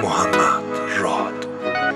محمد راد.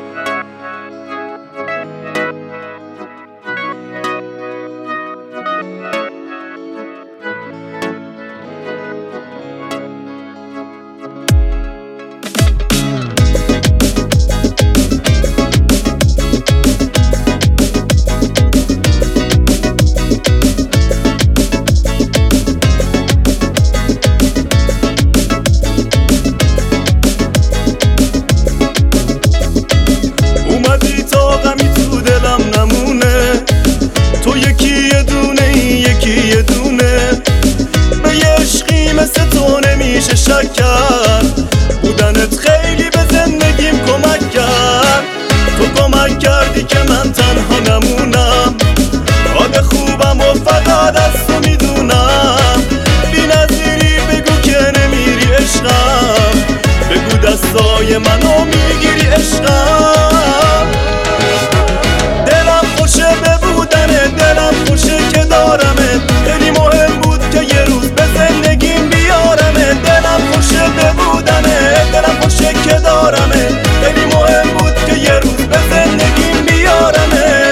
تو یکی یه دونه یکی یه دونه، به یه عشقی مثل تو نمیشه شک کرد. بودنت خیلی به زندگیم کمک کرد. تو کمک کردی که من تنها نمونم، حال خوبم و فقط از تو میدونم. بی نظیری بگو که نمیری عشقم، بگو دستای منو میگیری عشقم. دلم خوشه به بودنه، دلم خوشه که دارمه، خیلی مهم بود که یه روز به زندگیم بیارمه. دلم خوشه به بودنه، دلم خوشه که دارمه، خیلی مهم بود که یه روز به زندگیم بیارمه.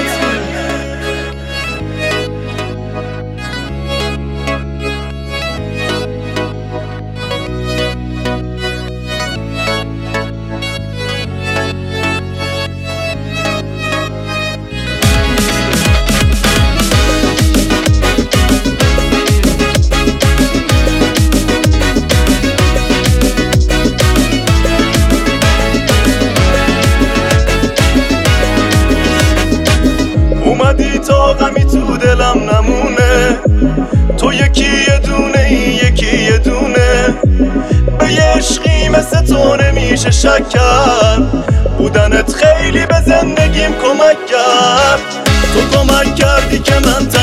اومدی تا غمی تو دلم نمونه، تو یکی یه دونه یکی یه دونه، به یه عشقی مثل تو نمیشه شک کرد. بودنت خیلی به زندگیم کمک کرد. تو کمک کردی که من